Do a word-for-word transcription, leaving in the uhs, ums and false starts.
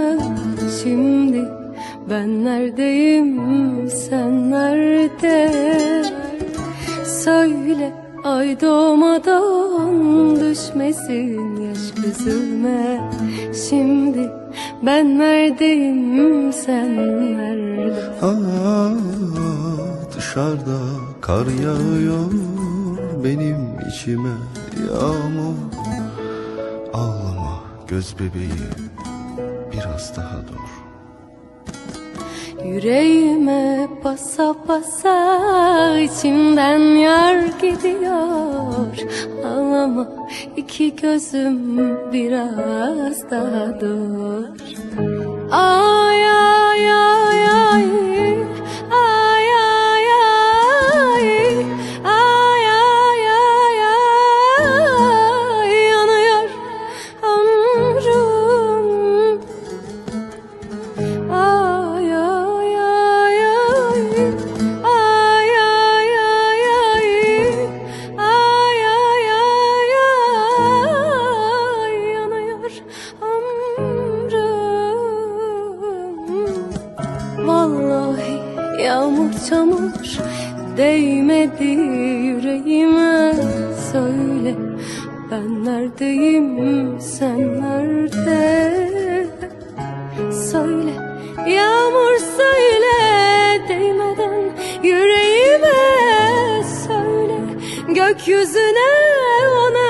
Şimdi ben neredeyim, sen nerede? Söyle, ay doğmadan düşmesin yaş gözüme. Şimdi ben neredeyim, sen nerede? Aa, dışarıda kar yağıyor, benim içime yağmur. Ağlama göz bebeğim, biraz daha dur. Yüreğime basa basa içimden yar gidiyor. Ağlama iki gözüm, biraz daha dur. Ay ay ay ay, ay ay ay, ay ay ay ay, yanıyor ömrüm. Ay ay ay ay, ay ay ay ay, ay ay ay ay, yanıyor ömrüm. Vallahi yağmur çamur değmedi yüreğime. Söyle, ben neredeyim, sen nerede? Söyle, yağmur söyle, değmeden yüreğime. Söyle, gökyüzüne, ona